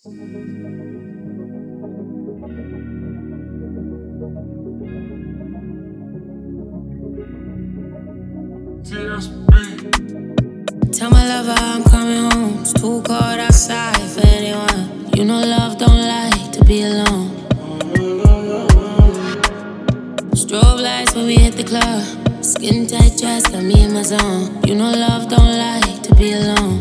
Tell my lover I'm coming home. It's too cold outside for anyone. You know love don't like to be alone. Strobe lights when we hit the club. Skin tight dress got me in my zone. You know love don't like to be alone.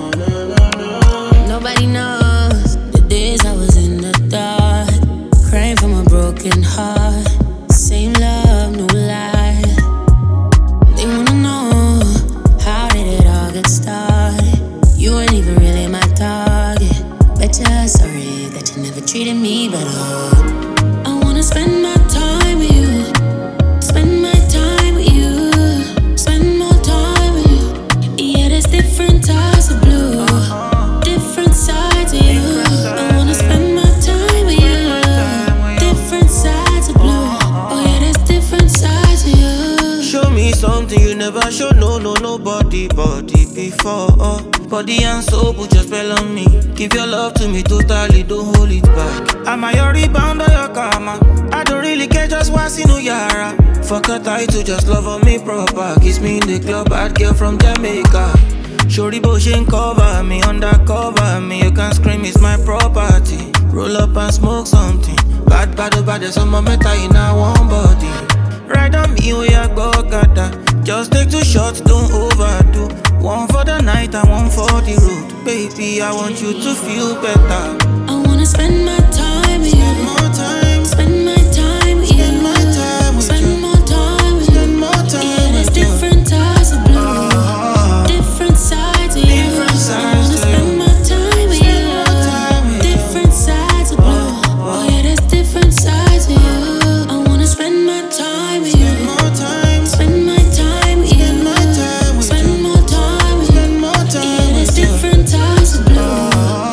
Nobody knows the days I was in the dark, crying from a broken heart. Same love, no lie. They wanna know, how did it all get started? You weren't even really my target. Bet you're sorry that you never treated me better. I wanna spend my time with you. Spend my time with you. Spend more time with you. Yeah, there's different types of blue, different sides of you. I wanna spend my time with you. Different sides of blue. Oh yeah, there's different sides of you. Show me something you never show nobody before. Body and soul, put your spell on me. Give your love to me totally, don't hold it back. Am I your rebound or your karma? I don't really care, just what's in Yara. Fuck a title, just love on me proper. Kiss me in the club, bad girl from Jamaica. Shorty Boshin cover me, undercover me. You can scream, it's my property. Roll up and smoke something. Bad, there's some meta in our one body. Ride on me, we are go gada. Just take 2 shots, don't overdo. One for the night and one for the road. Baby, I want you to feel better. I wanna spend my time with you. Spend more time. Spend my time with you. Spend my time with Spend you. more time with you. Spend more time Yeah, there's with you. different types of blue, different sides of you. Different I sides wanna to spend you. my time with Spend you. more time with you. Different sides of blue. Oh yeah, there's different sides of you. I wanna spend my time with you. Spend more time. Spend my time with you. Spend my time with Spend you. more time with you. Spend more time Yeah, there's with you. different types of blue.